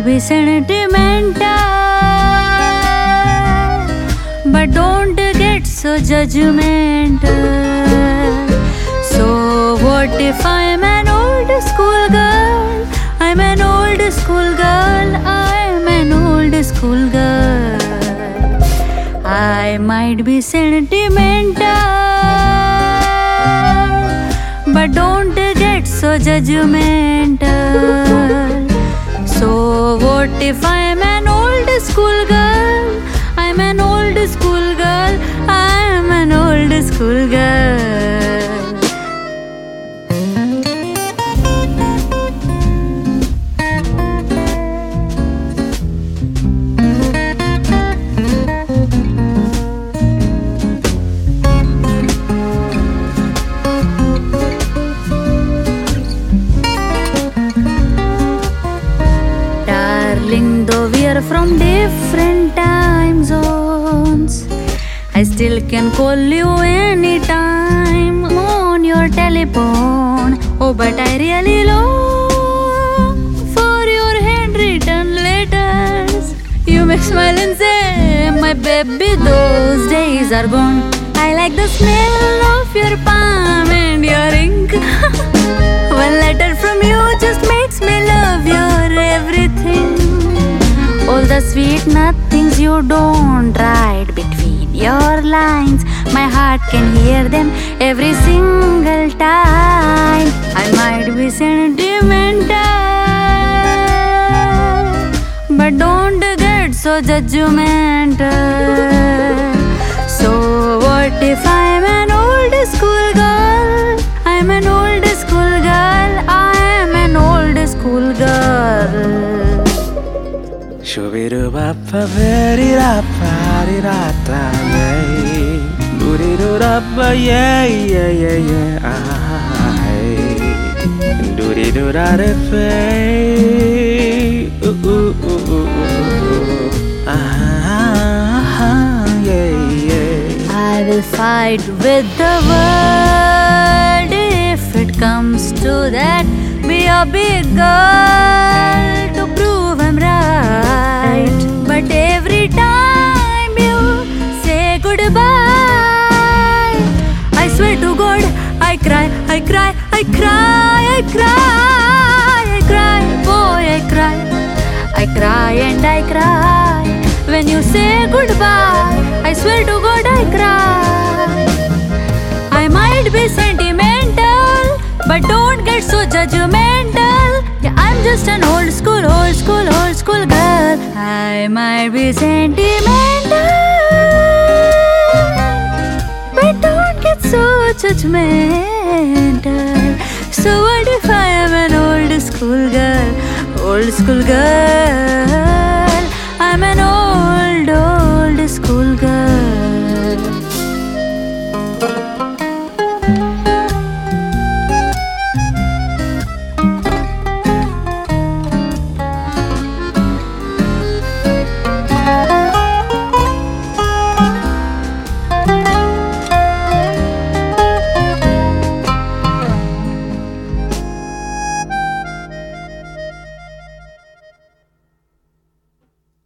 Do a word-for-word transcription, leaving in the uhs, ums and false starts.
might be sentimental, but don't get so judgmental. So what if I'm an old school girl? I'm an old school girl. I'm an old school girl. I might be sentimental, but don't get so judgmental. So what if I'm an old school girl? I'm an old school girl. I'm an old school girl. Darling, though we are from different time zones, I still can call you anytime on your telephone. Oh, but I really long for your handwritten letters. You make smile and say, my baby, those days are gone. I like the smell of your palm and your ink. One letter from you just makes me love your everything. All the sweet nothings you don't write between your lines, my heart can hear them every single time. I might be sentimental, but don't get so judgmental. So what if I'm an old school girl? I'm an old school girl. I'm an old school girl. Shubidu bapa very rapa di rata yay, doodidu rapa yay yeah yeah yeah ah, doodidu rada fay ooh ooh ooh ooh ah yeah yeah. I will fight with the world if it comes to that. Be a big girl to prove I'm right. But every time you say goodbye, I swear to God, I cry, I cry, I cry, I cry, I cry, boy, I cry, I cry and I cry. When you say goodbye, I swear to God, I cry. I might be sentimental, but don't get so judgmental. Yeah, I'm just an old school, old school, old school girl. I might be sentimental, but don't get so judgmental. So what if I am an old school girl? Old school girl. I'm an old